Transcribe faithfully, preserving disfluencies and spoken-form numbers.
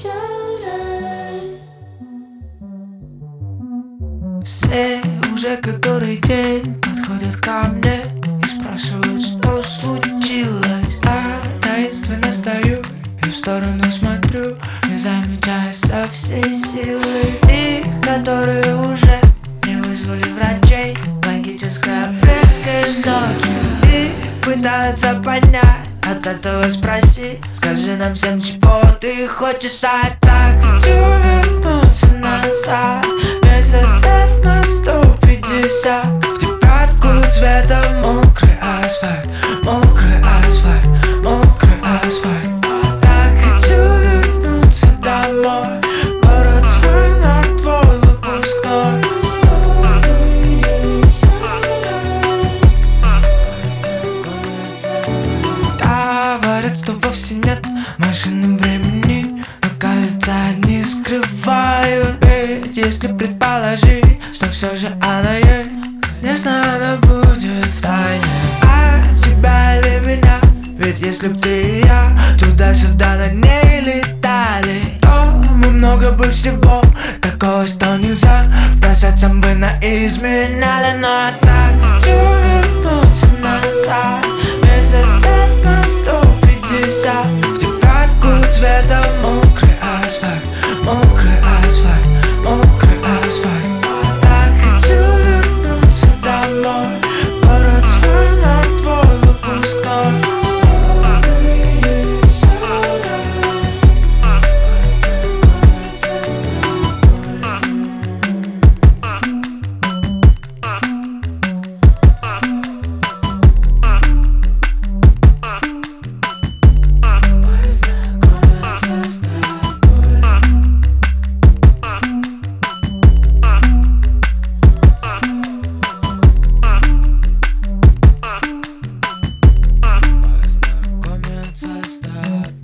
еще раз. Все уже который день подходят ко мне и спрашивают, что случилось. А таинственно стою и в сторону смотрю, не замечая со всей силы. И которые уже не вызвали врачей, магическая резкость ночью. И пытаются понять, от этого спроси, скажи нам всем, чего ты хочешь. А так хочу вернуться назад, месяцев на сто пятьдесят. В тетрадку цвета мокрый асфальт, мокрый асфальт, мокрый асфальт. Так хочу вернуться домой, город свой на твой выпускной. Говорят, что вовсе нет машины времени, но кажется, они скрывают. Ведь если предположить, что все же она есть, конечно, она будет в тайне. А тебя или меня? Ведь если б ты и я туда-сюда на ней летали, то мы много бы всего такого, что нельзя в процессом бы наизменяли. Но я так